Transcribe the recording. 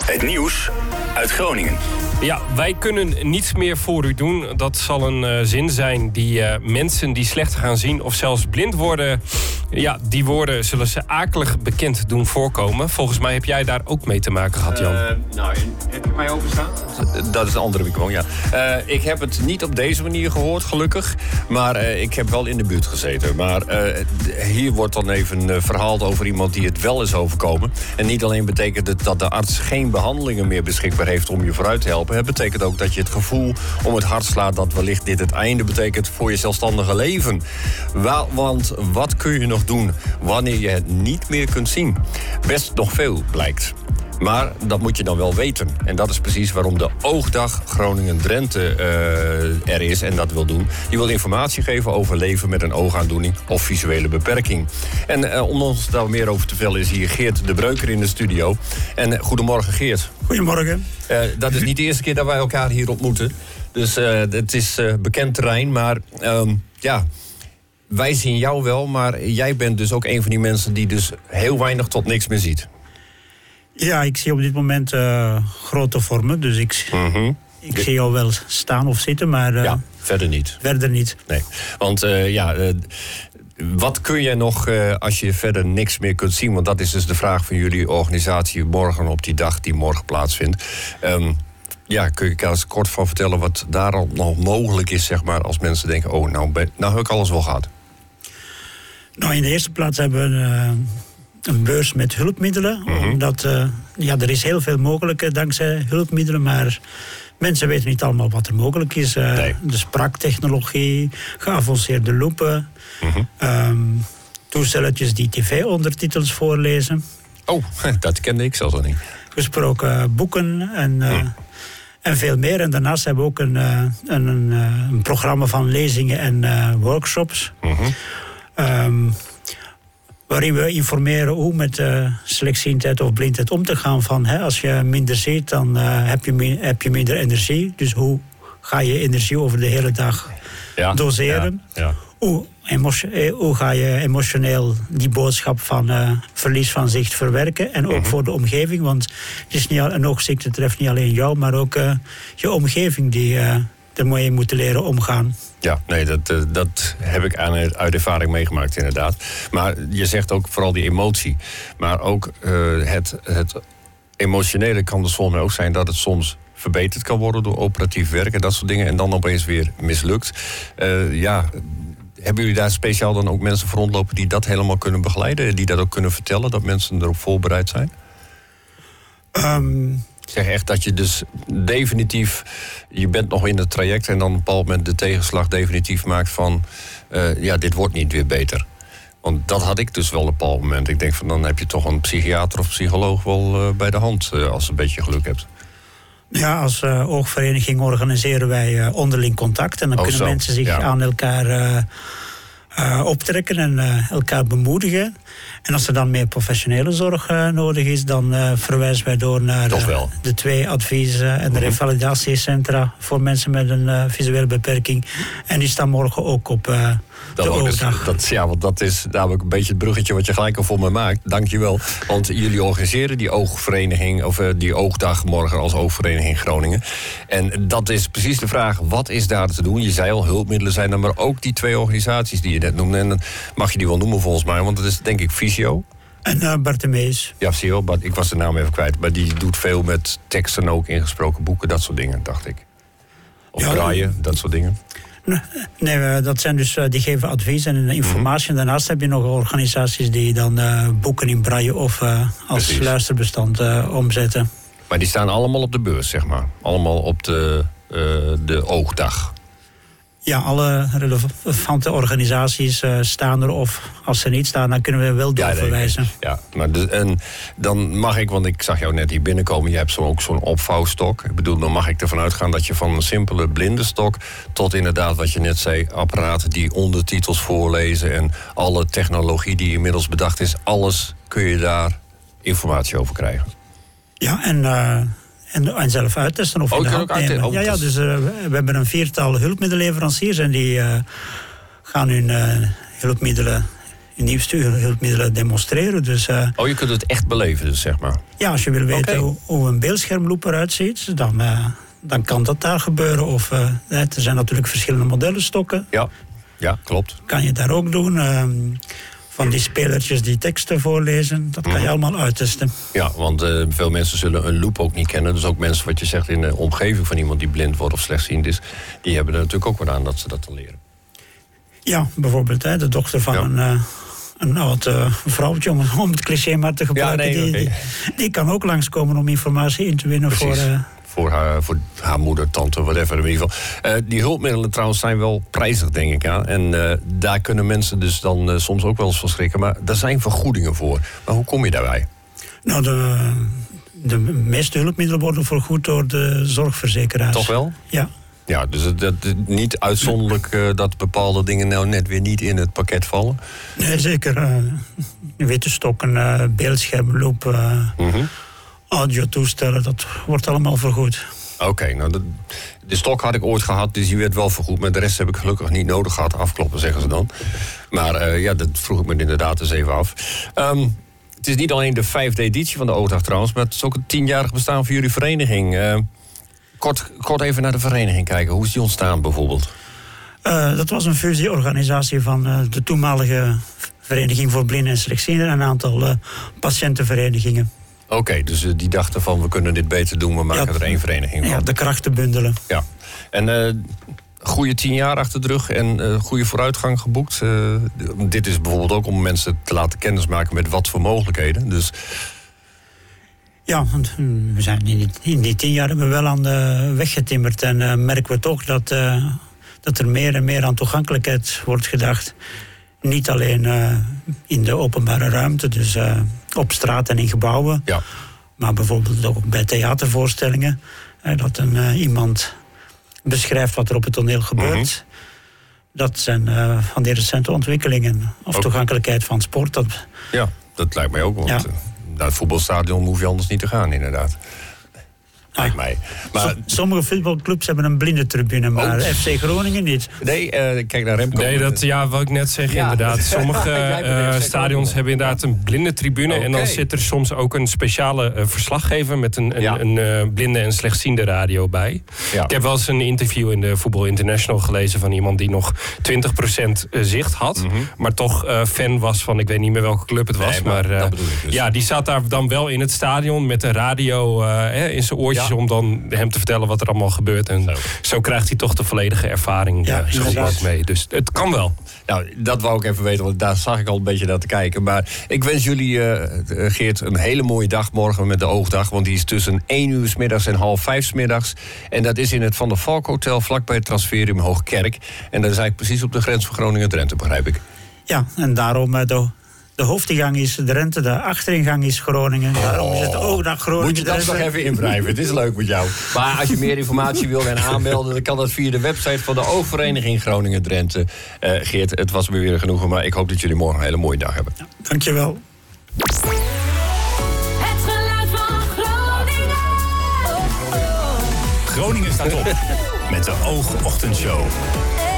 Het nieuws uit Groningen. Ja, wij kunnen niets meer voor u doen. Dat zal een zin zijn die mensen die slecht gaan zien of zelfs blind worden... Ja, die woorden zullen ze akelig bekend doen voorkomen. Volgens mij heb jij daar ook mee te maken gehad, Jan. Heb je mij overstaan? Dat is een andere microfoon, ja. Ik heb het niet op deze manier gehoord, gelukkig. Maar ik heb wel in de buurt gezeten. Maar hier wordt dan even verhaald over iemand die het wel is overkomen. En niet alleen betekent het dat de arts geen behandelingen meer beschikbaar heeft om je vooruit te helpen. Het betekent ook dat je het gevoel om het hart slaat dat wellicht dit het einde betekent voor je zelfstandige leven. Want wat kun je nog doen wanneer je het niet meer kunt zien? Best nog veel, blijkt. Maar dat moet je dan wel weten. En dat is precies waarom de Oogdag Groningen-Drenthe er is en dat wil doen. Die wil informatie geven over leven met een oogaandoening of visuele beperking. En om ons daar meer over te vertellen is hier Geert de Breuker in de studio. En goedemorgen, Geert. Goedemorgen. Dat is niet de eerste keer dat wij elkaar hier ontmoeten. Dus het is bekend terrein, maar ja... Wij zien jou wel, maar jij bent dus ook een van die mensen die dus heel weinig tot niks meer ziet. Ja, ik zie op dit moment grote vormen, dus ik zie jou wel staan of zitten, maar... ja, verder niet. Verder niet. Nee, want wat kun jij nog als je verder niks meer kunt zien? Want dat is dus de vraag van jullie organisatie morgen op die dag die morgen plaatsvindt. Ja, kun je er eens kort van vertellen wat daar al nog mogelijk is, zeg maar, als mensen denken, oh, nou heb ik alles wel gehad. Nou, in de eerste plaats hebben we een beurs met hulpmiddelen. Omdat er is heel veel mogelijk dankzij hulpmiddelen, maar mensen weten niet allemaal wat er mogelijk is. De spraaktechnologie, geavanceerde loepen, toestelletjes die tv-ondertitels voorlezen. Oh, dat kende ik zelfs al niet. Gesproken boeken en veel meer. En daarnaast hebben we ook een programma van lezingen en workshops. Waarin we informeren hoe met slechtziendheid of blindheid om te gaan. Van, als je minder ziet, dan heb je minder energie. Dus hoe ga je energie over de hele dag doseren? Ja. Hoe ga je emotioneel die boodschap van verlies van zicht verwerken? En ook voor de omgeving, want het is niet, een oogziekte treft niet alleen jou, maar ook je omgeving die ermee moet leren omgaan. Ja, nee, dat heb ik uit ervaring meegemaakt inderdaad. Maar je zegt ook vooral die emotie. Maar ook het emotionele kan dus volgens mij ook zijn dat het soms verbeterd kan worden door operatief werk en dat soort dingen. En dan opeens weer mislukt. Hebben jullie daar speciaal dan ook mensen voor rondlopen die dat helemaal kunnen begeleiden? Die dat ook kunnen vertellen, dat mensen erop voorbereid zijn? Ik zeg echt dat je dus definitief... Je bent nog in het traject en dan op een bepaald moment de tegenslag definitief maakt van... dit wordt niet weer beter. Want dat had ik dus wel op een bepaald moment. Ik denk van dan heb je toch een psychiater of psycholoog wel bij de hand als je een beetje geluk hebt. Ja, als oogvereniging organiseren wij onderling contact. En dan kunnen mensen zich aan elkaar optrekken en elkaar bemoedigen. En als er dan meer professionele zorg nodig is, dan verwijzen wij door naar de 2 adviezen en de revalidatiecentra voor mensen met een visuele beperking. En die staan morgen ook op de Oogdag. Want dat is namelijk een beetje het bruggetje wat je gelijk al voor me maakt. Dank je wel. Want jullie organiseren die oogvereniging, of die Oogdag morgen als Oogvereniging Groningen. En dat is precies de vraag, wat is daar te doen? Je zei al, hulpmiddelen zijn er, maar ook die 2 organisaties die je net noemde. En dan mag je die wel noemen volgens mij, want dat is denk ik Visio. En Bartemees. Ja, Visio, ik was de naam even kwijt. Maar die doet veel met teksten ook, ingesproken boeken, dat soort dingen, dacht ik. Of draaien, dat soort dingen. Nee, dat zijn dus, die geven advies en informatie. En daarnaast heb je nog organisaties die dan boeken in braille of als luisterbestand omzetten. Maar die staan allemaal op de beurs, zeg maar. Allemaal op de Oogdag. Ja, alle relevante organisaties staan er. Of als ze niet staan, dan kunnen we wel doorverwijzen. Ja, maar en dan mag ik, want ik zag jou net hier binnenkomen. Je hebt ook zo'n opvouwstok. Ik bedoel, dan mag ik ervan uitgaan dat je van een simpele blinde stok tot inderdaad, wat je net zei, apparaten die ondertitels voorlezen en alle technologie die inmiddels bedacht is, alles kun je daar informatie over krijgen. Ja, en zelf uittesten of in de hand nemen. Dus we hebben een 4-tal hulpmiddelenleveranciers en die gaan hun hulpmiddelen nieuwste hulpmiddelen demonstreren. Dus, je kunt het echt beleven, dus, zeg maar. Ja, als je wil weten hoe een beeldschermloop eruit ziet, dan kan dat daar gebeuren. Of er zijn natuurlijk verschillende modellenstokken. Ja, klopt. Kan je daar ook doen. Van die spelertjes die teksten voorlezen, dat kan je allemaal uittesten. Ja, want veel mensen zullen een loop ook niet kennen. Dus ook mensen, wat je zegt, in de omgeving van iemand die blind wordt of slechtziend is, die hebben er natuurlijk ook wat aan dat ze dat dan leren. Ja, bijvoorbeeld de dochter van een oud vrouwtje, om het cliché maar te gebruiken. Die kan ook langskomen om informatie in te winnen voor haar moeder, tante, whatever. In ieder geval. Die hulpmiddelen trouwens zijn wel prijzig, denk ik aan. En daar kunnen mensen dus dan soms ook wel eens van schrikken. Maar daar zijn vergoedingen voor. Maar hoe kom je daarbij? Nou, de meeste hulpmiddelen worden vergoed door de zorgverzekeraars. Toch wel? Ja. Ja, dus het niet uitzonderlijk dat bepaalde dingen nou net weer niet in het pakket vallen? Nee, zeker. Witte stokken, beeldschermloop, audiotoestellen, dat wordt allemaal vergoed. Oké, nou de stok had ik ooit gehad, dus die werd wel vergoed. Maar de rest heb ik gelukkig niet nodig gehad. Afkloppen, zeggen ze dan. Maar dat vroeg ik me inderdaad eens even af. Het is niet alleen de 5e editie van de Oogdag trouwens, maar het is ook het 10-jarig bestaan van jullie vereniging. Kort even naar de vereniging kijken. Hoe is die ontstaan bijvoorbeeld? Dat was een fusieorganisatie van de toenmalige Vereniging voor Blinden en Slechtzienden en een aantal patiëntenverenigingen. Oké, dus die dachten van we kunnen dit beter doen, we maken er één vereniging van. Ja, de krachten bundelen. Ja, en goede 10 jaar achter de rug en goede vooruitgang geboekt. Dit is bijvoorbeeld ook om mensen te laten kennismaken met wat voor mogelijkheden. Dus ja, want we zijn in die 10 jaar hebben we wel aan de weg getimmerd. En merken we toch dat er meer en meer aan toegankelijkheid wordt gedacht. Niet alleen in de openbare ruimte, dus op straat en in gebouwen. Ja. Maar bijvoorbeeld ook bij theatervoorstellingen. Dat iemand beschrijft wat er op het toneel gebeurt. Dat zijn van die recente ontwikkelingen. Of ook toegankelijkheid van sport. Ja, dat lijkt mij ook. Want naar het voetbalstadion hoef je anders niet te gaan, inderdaad. Lijkt mij. Maar sommige voetbalclubs hebben een blinde tribune, maar FC Groningen niet. Nee, kijk naar Remco. Nee, dat wou ik net zeggen, inderdaad. Sommige stadions hebben inderdaad een blinde tribune. En dan zit er soms ook een speciale verslaggever met een blinde en slechtziende radio bij. Ja. Ik heb wel eens een interview in de Voetbal International gelezen van iemand die nog 20% zicht had. Maar toch fan was van, ik weet niet meer welke club het was. Nee, maar dat bedoel ik dus. Ja, die zat daar dan wel in het stadion met een radio in zijn oortjes om dan hem te vertellen wat er allemaal gebeurt. En zo krijgt hij toch de volledige ervaring ook mee. Dus het kan wel. Nou, dat wou ik even weten, want daar zag ik al een beetje naar te kijken. Maar ik wens jullie, Geert, een hele mooie dag morgen met de Oogdag. Want die is tussen 1 uur 's middags en 4:30 's middags. En dat is in het Van der Valk Hotel, vlakbij het Transferium Hoogkerk. En dat is eigenlijk precies op de grens van Groningen en Drenthe, begrijp ik. Ja, en daarom de hoofdingang is Drenthe, de achteringang is Groningen. Daarom is het Oogdag Groningen. Moet je dat nog even inwrijven, het is leuk met jou. Maar als je meer informatie wil en aanmelden, dan kan dat via de website van de Oogvereniging Groningen-Drenthe. Geert, het was me weer genoegen, maar ik hoop dat jullie morgen een hele mooie dag hebben. Ja, dankjewel. Het geluid van Groningen. Groningen staat op met de Oogochtendshow.